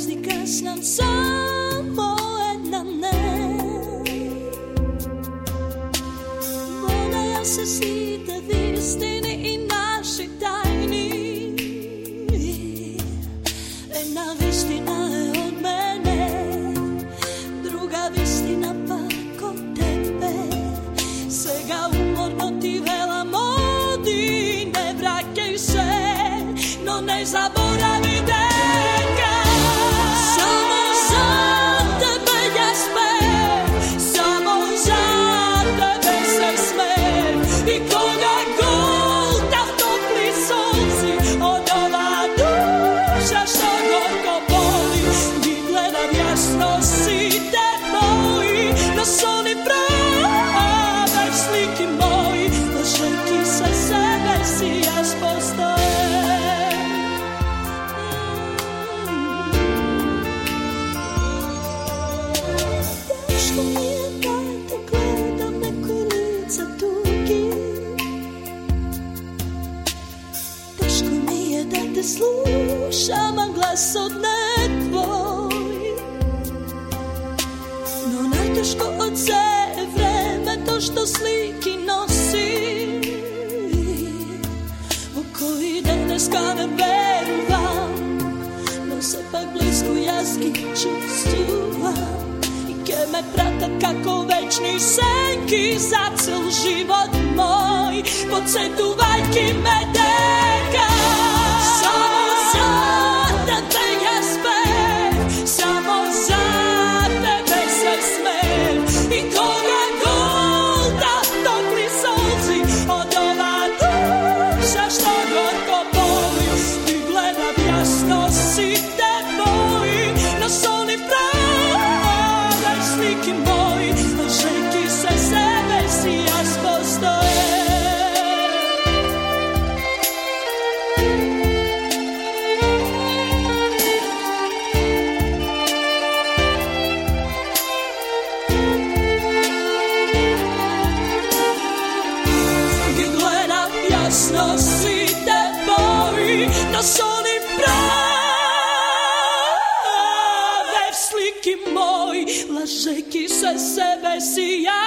razlika s nam samo jedna ne. Voda se sita istini i naši tajni. Jedna vistina je od mene, druga vistina pa kod tebe. Svega umorno ti vela modi, ne vraćaj se, no ne zaboravi deka. Samo za tebe ja spev, samo za tebe se smev. I koga golta topli sunci, od ova duša što gorko boli. I gledam jasno si te boji, no soni prave sliki moji. Lažeki sa sebe si ja spostoje. Teško mi je da te gledam nekoj lica tugi. Teško mi je da te slušam, a glas odne tvoj. No najteško od sve vreme to što sliki nosi, u koji deneska ne veruvam, no se pak blisko jaski čustuvam. I ke me prata kako večni senki za cel život moj, podsjetuvaljki me deka. Samo za tebe ja spev, samo za tebe se smev. I koga golda topli sunci, od ova duša što gorko boli. I gledam jasno si te boji, no soni prave sliki moji. Lažeki se sebe si ja spostoje. Gledam jasno si te boji, no soni prave sliki moji. Lažeki se sebe si ja